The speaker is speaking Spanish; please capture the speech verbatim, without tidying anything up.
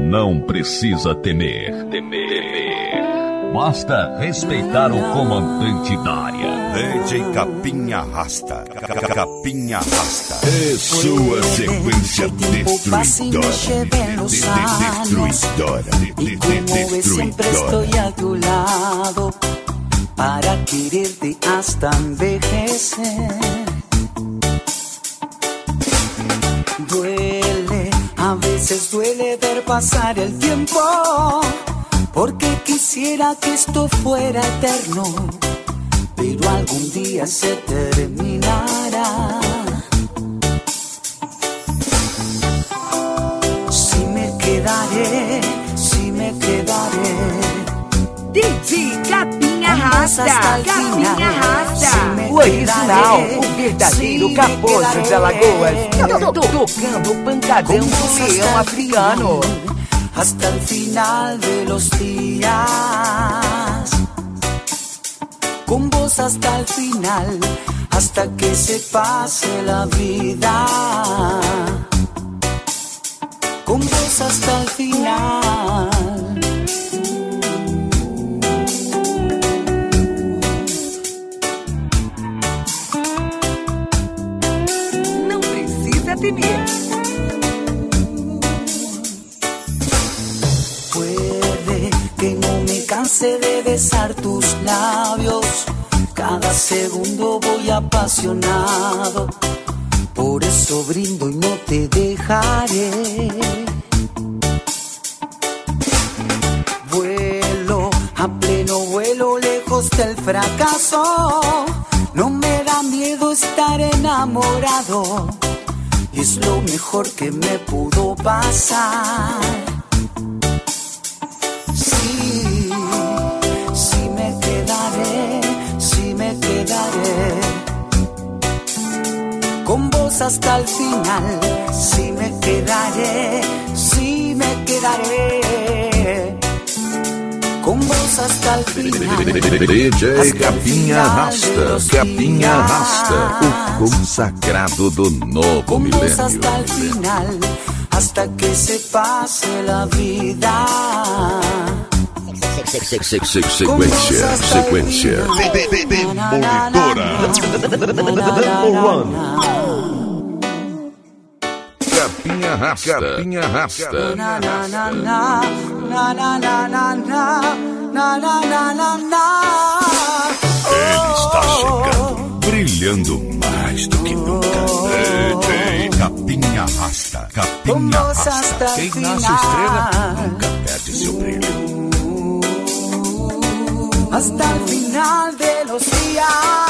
não precisa temer. Temer. Basta respeitar o comandante da área. D J Capinha Rasta. Capinha Rasta. É sua sequência destruidora. Destruidora. Siempre estoy a tu lado para quererte hasta envejecer. Duele, a veces duele ver pasar el tiempo, porque quisiera que esto fuera eterno, pero algún día se terminará. Si me quedaré, si me quedaré. D J Capinha Rasta, Capinha Rasta, si o original, o verdadeiro Capocho de Alagoas, tocando o pancadão do leão africano. Hasta el final de los días, con vos hasta el final, hasta que se pase la vida, con vos hasta el final. Não precisa temer. Que no me canse de besar tus labios, cada segundo voy apasionado, por eso brindo y no te dejaré. Vuelo a pleno vuelo lejos del fracaso, no me da miedo estar enamorado, es lo mejor que me pudo pasar. Sí, sí me quedaré, sí me quedaré, con vos hasta el final, sí me quedaré, sí me quedaré, con vos hasta el final. D J Capinha Rasta, Capinha Rasta, o consagrado do novo con vos milênio. hasta el final, hasta que se pase la vida. Sequência, sequência. Demolidora. Capinha Rasta, Capinha Rasta. Na na na na na na na na na na na na na. Ele está chegando, brilhando mais do que nunca. D J Capinha Rasta. Capinha Rasta. Quem nasce estrela nunca perde seu brilho. Hasta el final de los días.